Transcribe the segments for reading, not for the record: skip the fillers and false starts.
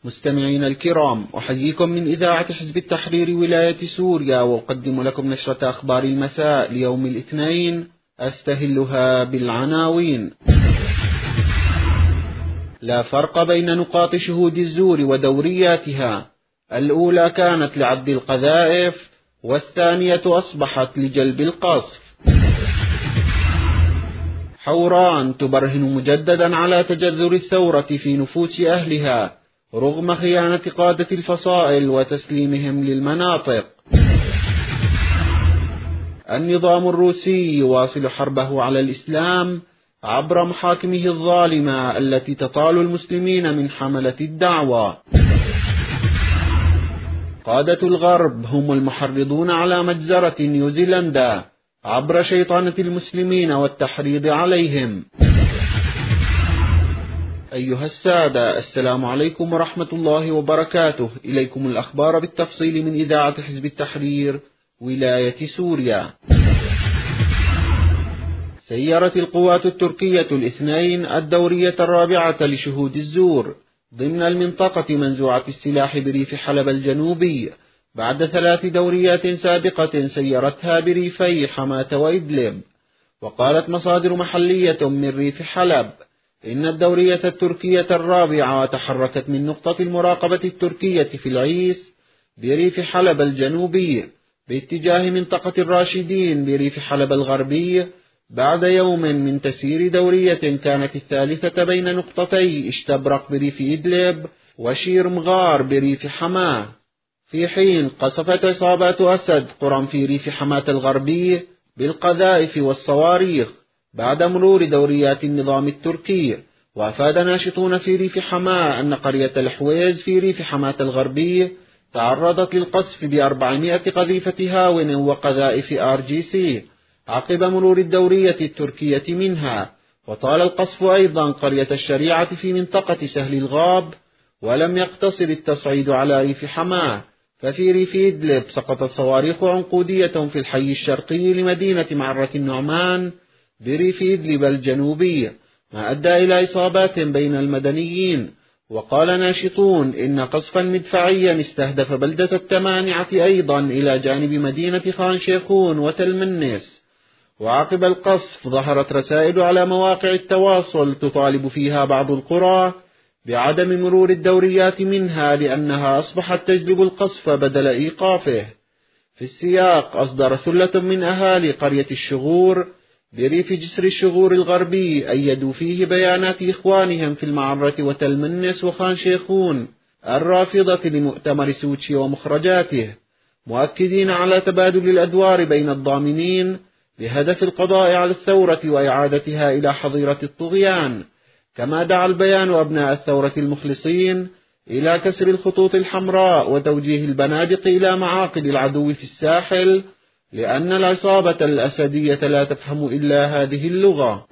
مستمعين الكرام، أحييكم من إذاعة حزب التحرير ولاية سوريا، وأقدم لكم نشرة أخبار المساء ليوم الاثنين، أستهلها بالعناوين. لا فرق بين نقاط شهود الزور ودورياتها، الأولى كانت لعد القذائف والثانية أصبحت لجلب القصف. حوران تبرهن مجددا على تجذر الثورة في نفوس أهلها رغم خيانة قادة الفصائل وتسليمهم للمناطق. النظام الروسي يواصل حربه على الإسلام عبر محاكمه الظالمة التي تطال المسلمين من حملة الدعوة. قادة الغرب هم المحرضون على مجزرة نيوزيلندا عبر شيطنة المسلمين والتحريض عليهم. أيها السادة، السلام عليكم ورحمة الله وبركاته. إليكم الأخبار بالتفصيل من إذاعة حزب التحرير ولاية سوريا. سيرت القوات التركية الاثنين الدورية الرابعة لشهود الزور ضمن المنطقة منزوعة السلاح بريف حلب الجنوبي بعد 3 دوريات سابقة سيرتها بريفي حماة وإدلب. وقالت مصادر محلية من ريف حلب إن الدورية التركية الرابعة تحركت من نقطة المراقبة التركية في العيس بريف حلب الجنوبي باتجاه منطقة الراشدين بريف حلب الغربي بعد يوم من تسيير دورية كانت الثالثة بين نقطتي اشتبرق بريف إدلب وشير مغار بريف حماة، في حين قصفت عصابات أسد قرى في ريف حماة الغربي بالقذائف والصواريخ بعد مرور دوريات النظام التركي. وأفاد ناشطون في ريف حماة أن قرية الحويز في ريف حماة الغربي تعرضت للقصف ب400 قذيفة هاون وقذائف RGC عقب مرور الدورية التركية منها. وطال القصف أيضا قرية الشريعة في منطقة سهل الغاب. ولم يقتصر التصعيد على ريف حماة، ففي ريف إدلب سقطت صواريخ عنقودية في الحي الشرقي لمدينة معرة النعمان بريف إدلب الجنوبي، ما أدى إلى إصابات بين المدنيين. وقال ناشطون إن قصفا مدفعيا استهدف بلدة التمانعة أيضا إلى جانب مدينة خان شيخون وتلمنس. وعقب القصف ظهرت رسائل على مواقع التواصل تطالب فيها بعض القرى بعدم مرور الدوريات منها لأنها أصبحت تجلب القصف بدل إيقافه. في السياق أصدر ثلة من أهالي قرية الشغور بريف جسر الشغور الغربي أيدوا فيه بيانات إخوانهم في المعرة وتلمنس وخان شيخون الرافضة لمؤتمر سوتشي ومخرجاته، مؤكدين على تبادل الأدوار بين الضامنين بهدف القضاء على الثورة وإعادتها إلى حظيرة الطغيان. كما دعا البيان أبناء الثورة المخلصين إلى كسر الخطوط الحمراء وتوجيه البنادق إلى معاقل العدو في الساحل، لأن العصابة الأسدية لا تفهم إلا هذه اللغة.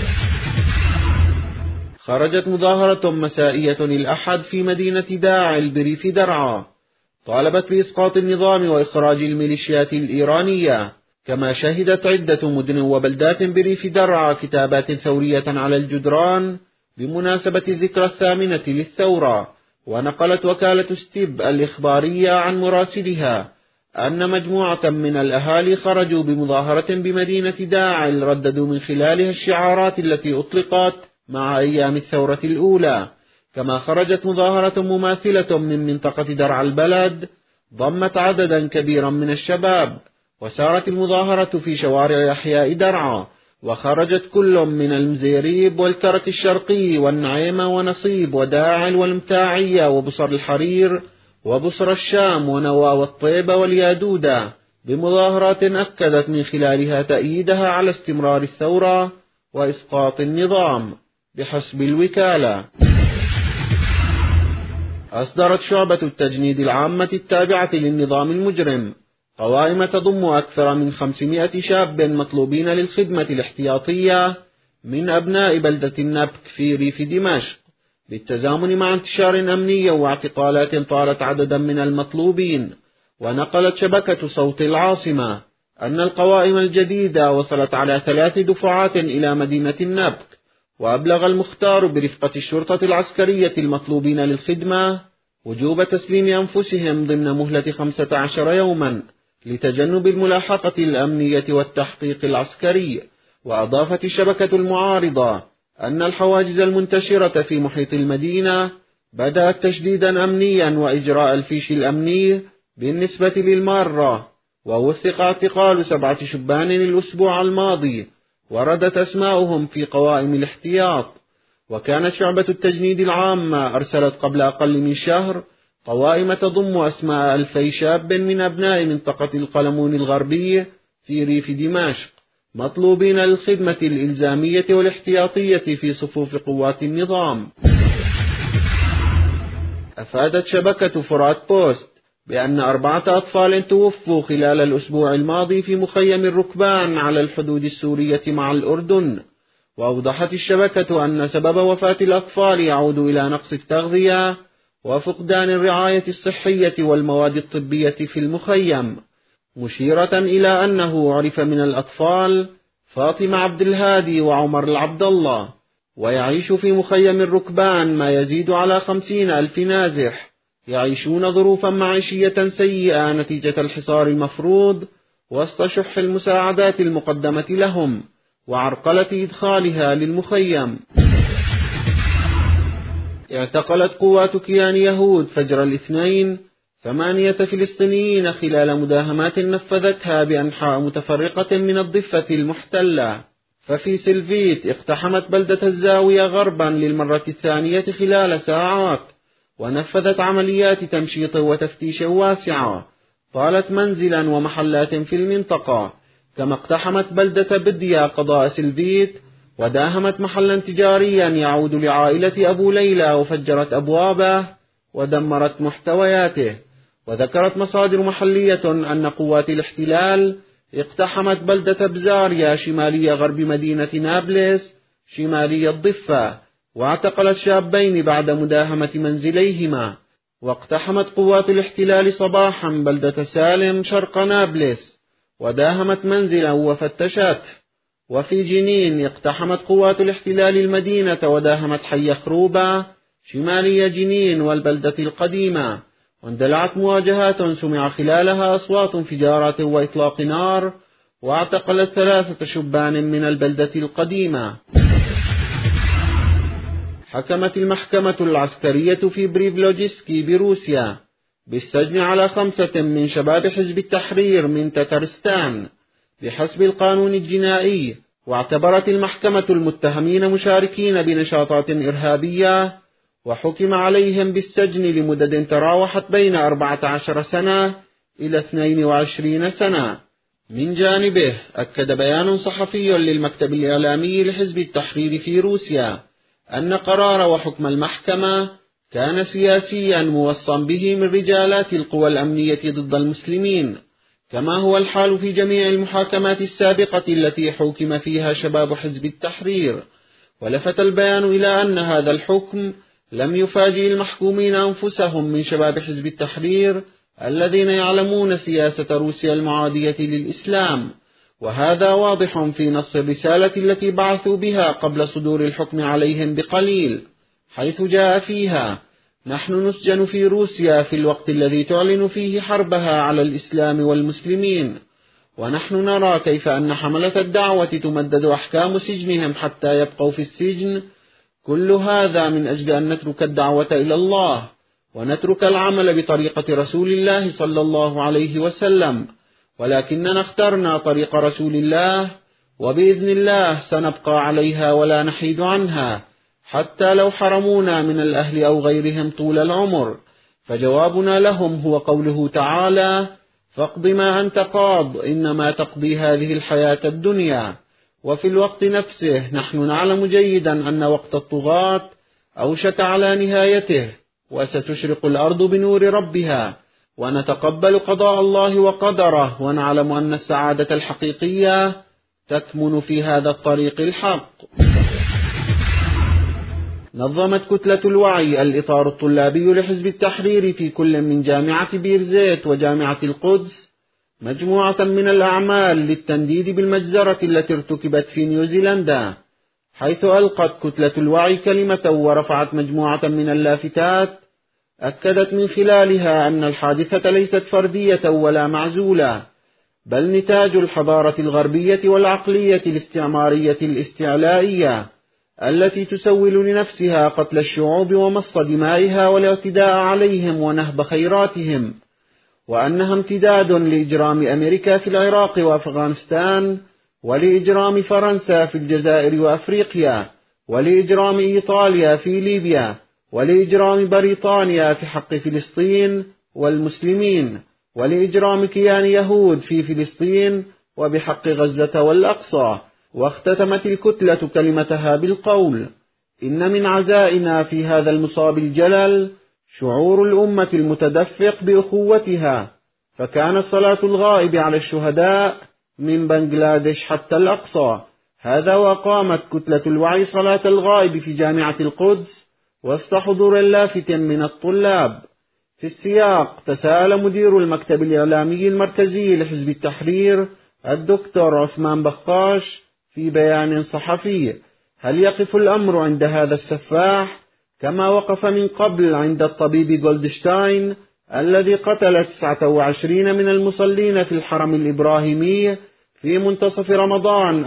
خرجت مظاهرة مسائية الأحد في مدينة داعل بريف درعا طالبت بإسقاط النظام وإخراج الميليشيات الإيرانية. كما شهدت عدة مدن وبلدات بريف درعا كتابات ثورية على الجدران بمناسبة الذكرى 8 للثورة. ونقلت وكالة ستيب الإخبارية عن مراسلها أن مجموعة من الأهالي خرجوا بمظاهرة بمدينة داعل رددوا من خلالها الشعارات التي أطلقت مع أيام الثورة الأولى. كما خرجت مظاهرة مماثلة من منطقة درعا البلد ضمت عددا كبيرا من الشباب، وسارت المظاهرة في شوارع أحياء درعا، وخرجت كل من المزيريب والكرك الشرقي والنعيمة ونصيب وداعل والمتاعية وبصر الحرير وبصر الشام ونوى والطيبة واليادودة بمظاهرات أكدت من خلالها تأييدها على استمرار الثورة وإسقاط النظام. بحسب الوكالة، أصدرت شعبة التجنيد العامة التابعة للنظام المجرم قوائم تضم أكثر من 500 شاب مطلوبين للخدمة الاحتياطية من أبناء بلدة النبك في ريف دمشق، بالتزامن مع انتشار أمني واعتقالات طالت عددا من المطلوبين. ونقلت شبكة صوت العاصمة أن القوائم الجديدة وصلت على 3 دفعات إلى مدينة النبك. وأبلغ المختار برفقة الشرطة العسكرية المطلوبين للخدمة وجوب تسليم أنفسهم ضمن مهلة 15 يوما لتجنب الملاحقة الأمنية والتحقيق العسكري. وأضافت الشبكة المعارضة أن الحواجز المنتشرة في محيط المدينة بدأت تشديدا أمنيا وإجراء الفيش الأمني بالنسبة للمارة، ووثق اعتقال 7 شبان الأسبوع الماضي وردت أسماؤهم في قوائم الاحتياط. وكانت شعبة التجنيد العامة أرسلت قبل أقل من شهر قوائم تضم أسماء 2000 شاب من أبناء منطقة القلمون الغربي في ريف دمشق مطلوبين للخدمة الإلزامية والاحتياطية في صفوف قوات النظام. أفادت شبكة فرات بوست بأن 4 أطفال توفوا خلال الأسبوع الماضي في مخيم الركبان على الحدود السورية مع الأردن. وأوضحت الشبكة أن سبب وفاة الأطفال يعود إلى نقص التغذية وفقدان الرعاية الصحية والمواد الطبية في المخيم، مشيرة إلى أنه عرف من الأطفال فاطمة عبد الهادي وعمر العبد الله، ويعيش في مخيم الركبان ما يزيد على 50,000 نازح يعيشون ظروفا معيشية سيئة نتيجة الحصار المفروض وسط شح المساعدات المقدمة لهم وعرقلة إدخالها للمخيم. اعتقلت قوات كيان يهود فجر الاثنين 8 فلسطينيين خلال مداهمات نفذتها بأنحاء متفرقة من الضفة المحتلة. ففي سلفيت اقتحمت بلدة الزاوية غربا للمرة الثانية خلال ساعات، ونفذت عمليات تمشيط وتفتيش واسعة طالت منزلا ومحلات في المنطقة، كما اقتحمت بلدة بديا قضاء سلفيت وداهمت محلا تجاريا يعود لعائلة أبو ليلى وفجرت أبوابه ودمرت محتوياته. وذكرت مصادر محلية أن قوات الاحتلال اقتحمت بلدة بزاريا شمالي غرب مدينة نابلس شمالي الضفة واعتقلت شابين بعد مداهمة منزليهما. واقتحمت قوات الاحتلال صباحا بلدة سالم شرق نابلس وداهمت منزلا وفتشته. وفي جنين اقتحمت قوات الاحتلال المدينة وداهمت حي خروبة شمالي جنين والبلدة القديمة، واندلعت مواجهات سمع خلالها أصوات انفجارات وإطلاق نار، واعتقلت 3 شبان من البلدة القديمة. حكمت المحكمة العسكرية في بريفلوجسكي بروسيا بالسجن على 5 من شباب حزب التحرير من تترستان بحسب القانون الجنائي. واعتبرت المحكمة المتهمين مشاركين بنشاطات إرهابية، وحكم عليهم بالسجن لمدد تراوحت بين 14 سنة إلى 22 سنة. من جانبه أكد بيان صحفي للمكتب الإعلامي لحزب التحرير في روسيا أن قرار وحكم المحكمة كان سياسيا موصى به من رجالات القوى الأمنية ضد المسلمين، كما هو الحال في جميع المحاكمات السابقة التي حكم فيها شباب حزب التحرير. ولفت البيان إلى أن هذا الحكم لم يفاجئ المحكومين أنفسهم من شباب حزب التحرير الذين يعلمون سياسة روسيا المعادية للإسلام، وهذا واضح في نص الرسالة التي بعثوا بها قبل صدور الحكم عليهم بقليل، حيث جاء فيها: نحن نسجن في روسيا في الوقت الذي تعلن فيه حربها على الإسلام والمسلمين، ونحن نرى كيف أن حملة الدعوة تمدد أحكام سجنهم حتى يبقوا في السجن، كل هذا من أجل أن نترك الدعوة إلى الله ونترك العمل بطريقة رسول الله صلى الله عليه وسلم، ولكننا اخترنا طريق رسول الله، وبإذن الله سنبقى عليها ولا نحيد عنها حتى لو حرمونا من الأهل أو غيرهم طول العمر. فجوابنا لهم هو قوله تعالى: فاقض ما أنت قاض إنما تقضي هذه الحياة الدنيا. وفي الوقت نفسه نحن نعلم جيدا أن وقت الطغاة أوشك على نهايته، وستشرق الأرض بنور ربها، ونتقبل قضاء الله وقدره، ونعلم أن السعادة الحقيقية تكمن في هذا الطريق الحق. نظمت كتلة الوعي الإطار الطلابي لحزب التحرير في كل من جامعة بيرزيت وجامعة القدس مجموعة من الأعمال للتنديد بالمجزرة التي ارتكبت في نيوزيلندا، حيث ألقت كتلة الوعي كلمة ورفعت مجموعة من اللافتات أكدت من خلالها أن الحادثة ليست فردية ولا معزولة، بل نتاج الحضارة الغربية والعقلية الاستعمارية الاستعلائية التي تسول لنفسها قتل الشعوب ومص دمائها والاعتداء عليهم ونهب خيراتهم، وأنها امتداد لإجرام أمريكا في العراق وأفغانستان، ولإجرام فرنسا في الجزائر وأفريقيا، ولإجرام إيطاليا في ليبيا، ولإجرام بريطانيا في حق فلسطين والمسلمين، ولإجرام كيان يهود في فلسطين وبحق غزة والأقصى. واختتمت الكتلة كلمتها بالقول: إن من عزائنا في هذا المصاب الجلل شعور الأمة المتدفق بأخوتها، فكانت صلاة الغائب على الشهداء من بنغلاديش حتى الأقصى. هذا وقامت كتلة الوعي صلاة الغائب في جامعة القدس وسط حضور لافت من الطلاب. في السياق تساءل مدير المكتب الإعلامي المركزي لحزب التحرير الدكتور عثمان بخاش في بيان صحفي: هل يقف الأمر عند هذا السفاح كما وقف من قبل عند الطبيب جولدشتاين الذي قتل 29 من المصلين في الحرم الإبراهيمي في منتصف رمضان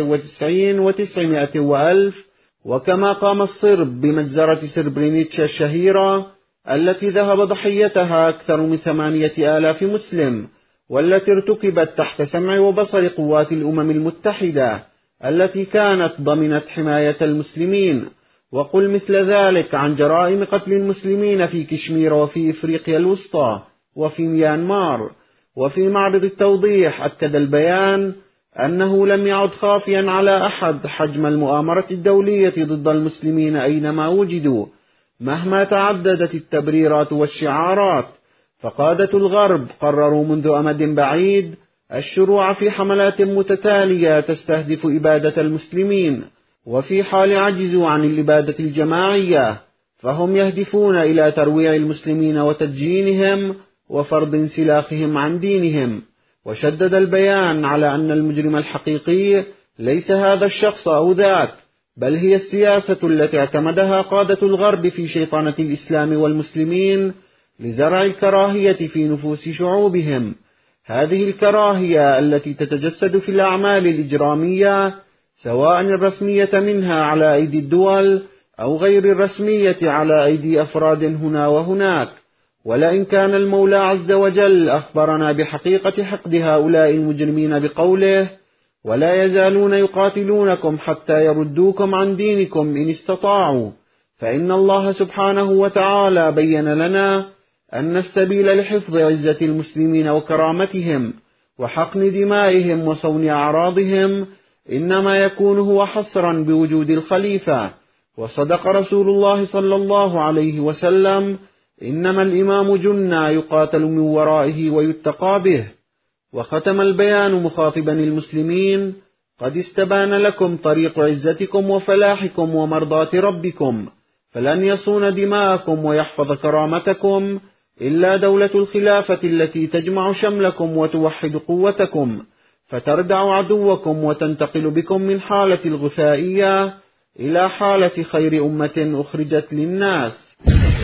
94 و900 وألف، وكما قام الصرب بمجزرة سربرينيتشا الشهيرة التي ذهب ضحيتها أكثر من 8,000 مسلم، والتي ارتكبت تحت سمع وبصر قوات الأمم المتحدة التي كانت ضمنت حماية المسلمين. وقل مثل ذلك عن جرائم قتل المسلمين في كشمير وفي إفريقيا الوسطى وفي ميانمار. وفي معرض التوضيح أكد البيان أنه لم يعد خافيا على أحد حجم المؤامرة الدولية ضد المسلمين أينما وجدوا مهما تعددت التبريرات والشعارات، فقادة الغرب قرروا منذ أمد بعيد الشروع في حملات متتالية تستهدف إبادة المسلمين، وفي حال عجزوا عن الإبادة الجماعية فهم يهدفون إلى ترويع المسلمين وتدجينهم وفرض انسلاخهم عن دينهم. وشدد البيان على أن المجرم الحقيقي ليس هذا الشخص أو ذاك، بل هي السياسة التي اعتمدها قادة الغرب في شيطنة الإسلام والمسلمين لزرع الكراهية في نفوس شعوبهم. هذه الكراهية التي تتجسد في الأعمال الإجرامية سواء الرسمية منها على أيدي الدول أو غير الرسمية على أيدي أفراد هنا وهناك. ولئن كان المولى عز وجل أخبرنا بحقيقة حقد هؤلاء المجرمين بقوله: ولا يزالون يقاتلونكم حتى يردوكم عن دينكم إن استطاعوا، فإن الله سبحانه وتعالى بين لنا أن السبيل لحفظ عزة المسلمين وكرامتهم وحقن دمائهم وصون أعراضهم إنما يكون هو حصرا بوجود الخليفة. وصدق رسول الله صلى الله عليه وسلم: إنما الإمام جنة يقاتل من ورائه ويتقى به. وختم البيان مخاطبا المسلمين: قد استبان لكم طريق عزتكم وفلاحكم ومرضاة ربكم، فلن يصون دماءكم ويحفظ كرامتكم إلا دولة الخلافة التي تجمع شملكم وتوحد قوتكم، فتردع عدوكم وتنتقل بكم من حالة الغثائية إلى حالة خير أمة أخرجت للناس.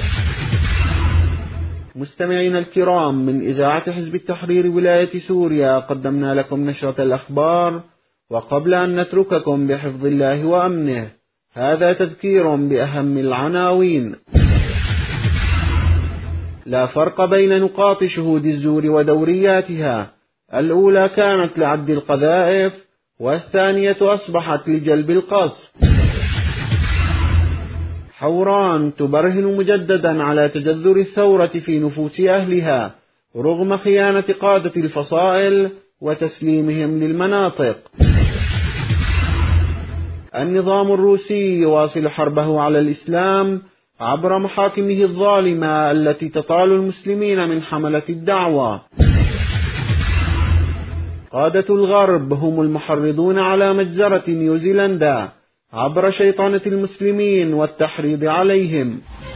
مستمعين الكرام، من إذاعة حزب التحرير ولاية سوريا قدمنا لكم نشرة الأخبار، وقبل أن نترككم بحفظ الله وأمنه هذا تذكير بأهم العناوين. لا فرق بين نقاط شهود الزور ودورياتها، الأولى كانت لعد القذائف والثانية أصبحت لجلب القصف. حوران تبرهن مجددا على تجذر الثورة في نفوس أهلها رغم خيانة قادة الفصائل وتسليمهم للمناطق. النظام الروسي يواصل حربه على الإسلام عبر محاكمه الظالمة التي تطال المسلمين من حملة الدعوة. قادة الغرب هم المحرضون على مجزرة نيوزيلندا عبر شيطنة المسلمين والتحريض عليهم.